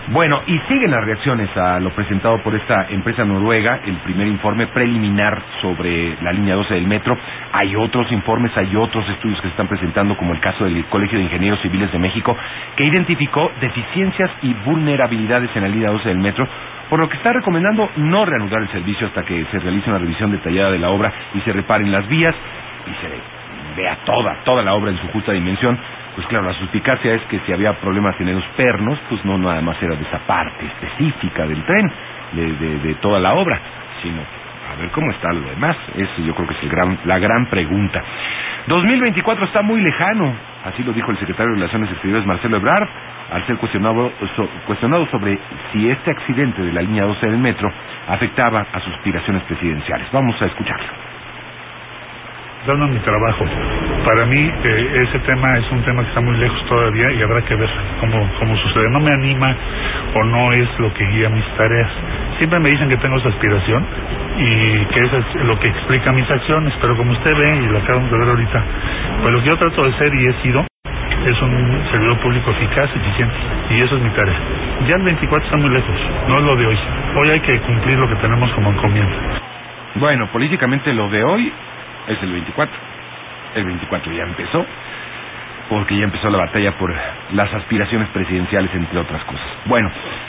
Bueno, y siguen las reacciones a lo presentado por esta empresa noruega, el primer informe preliminar sobre la línea 12 del metro. Hay otros informes, hay otros estudios que se están presentando, como el caso del Colegio de Ingenieros Civiles de México, que identificó deficiencias y vulnerabilidades en la línea 12 del metro, por lo que está recomendando no reanudar el servicio hasta que se realice una revisión detallada de la obra y se reparen las vías y se vea toda la obra en su justa dimensión. Pues claro, la suspicacia es que si había problemas en los pernos, pues no nada más era de esa parte específica del tren, de toda la obra, sino a ver cómo está lo demás. Eso yo creo que es la gran pregunta. 2024 está muy lejano, así lo dijo el secretario de Relaciones Exteriores, Marcelo Ebrard, al ser cuestionado sobre si este accidente de la línea 12 del metro afectaba a sus aspiraciones presidenciales. Vamos a escucharlo. Dando mi trabajo. Para mí ese tema es un tema que está muy lejos todavía y habrá que ver cómo sucede. No me anima o no es lo que guía mis tareas. Siempre me dicen que tengo esa aspiración y que eso es lo que explica mis acciones, pero como usted ve y lo acabamos de ver ahorita, pues lo que yo trato de ser y he sido es un servidor público eficaz, eficiente, y eso es mi tarea. Ya el 24 está muy lejos, no es lo de hoy. Hoy hay que cumplir lo que tenemos como encomienda. Bueno, políticamente lo de hoy es el 24. El 24 ya empezó, porque ya empezó la batalla por las aspiraciones presidenciales, entre otras cosas. Bueno,